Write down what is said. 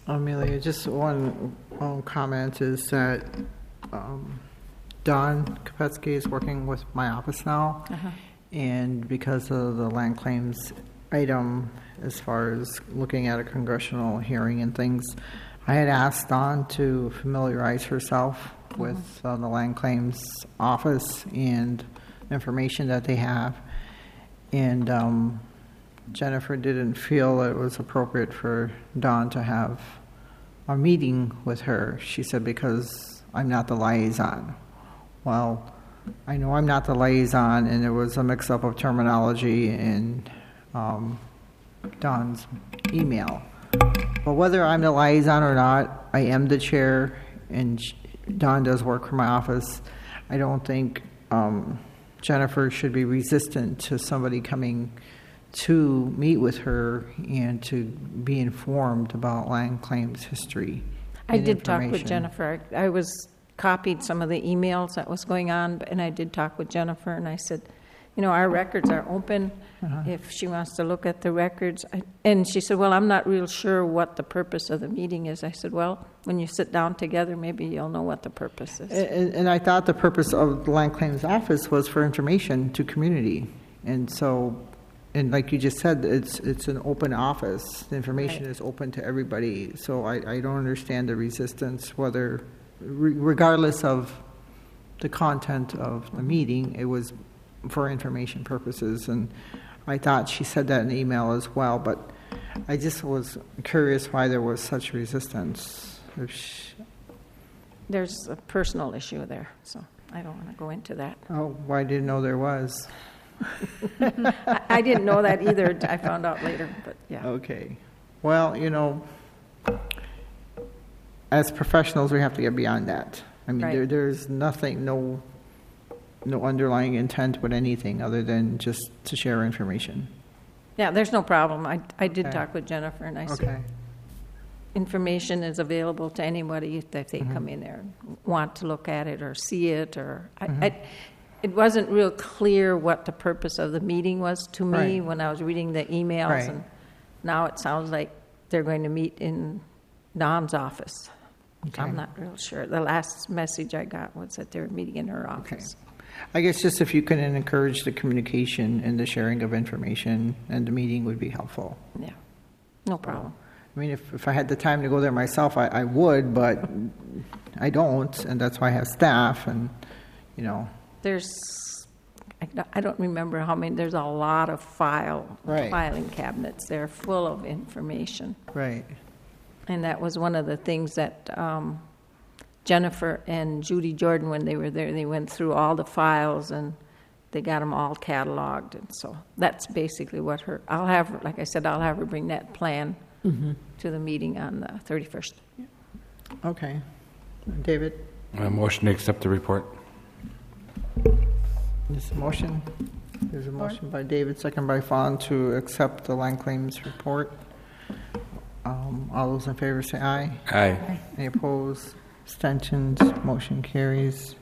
Amelia, just one comment is that Don Kopetsky is working with my office now, and because of the land claims item, as far as looking at a congressional hearing and things, I had asked Dawn to familiarize herself with the land claims office and information that they have. And Jennifer didn't feel it was appropriate for Dawn to have a meeting with her. She said, because I'm not the liaison. Well, I know I'm not the liaison, and there was a mix-up of terminology in Dawn's email. But whether I'm the liaison or not, I am the chair, and Dawn does work for my office. I don't think Jennifer should be resistant to somebody coming to meet with her and to be informed about land claims history. I did talk with Jennifer. I was copied some of the emails that was going on, and I did talk with Jennifer, and I said, our records are open if she wants to look at the records. And she said, well, I'm not real sure what the purpose of the meeting is. I said, well, when you sit down together, maybe you'll know what the purpose is. And I thought the purpose of the land claims office was for information to community. And so, and like you just said, it's an open office. The information is open to everybody. So I don't understand the resistance, whether, regardless of the content of the meeting, it was for information purposes. And I thought she said that in the email as well, but I just was curious why there was such resistance. There's a personal issue there, so I don't want to go into that. Oh, well, I didn't know there was. I didn't know that either. I found out later, but yeah. Okay. Well, as professionals, we have to get beyond that. I mean, there's nothing, no underlying intent with anything other than just to share information. Yeah, there's no problem. I did talk with Jennifer, and I said information is available to anybody if they come in there and want to look at it or see it. Or it wasn't real clear what the purpose of the meeting was to me when I was reading the emails, and now it sounds like they're going to meet in Dawn's office. Okay. I'm not real sure. The last message I got was that they were meeting in her office. Okay. I guess just if you can encourage the communication and the sharing of information, and the meeting would be helpful. Yeah, no problem. I mean, if I had the time to go there myself, I would, but I don't, and that's why I have staff, and, I don't remember how many, there's a lot of filing cabinets. They're full of information. Right. And that was one of the things that Jennifer and Judy Jordan, when they were there, they went through all the files and they got them all cataloged. And so that's basically what I'll have her bring that plan to the meeting on the 31st. Okay. David? A motion to accept the report. There's a motion. There's a motion by David, second by Fawn, to accept the land claims report. All those in favor say aye. Aye. Any opposed? Abstentions? Motion carries.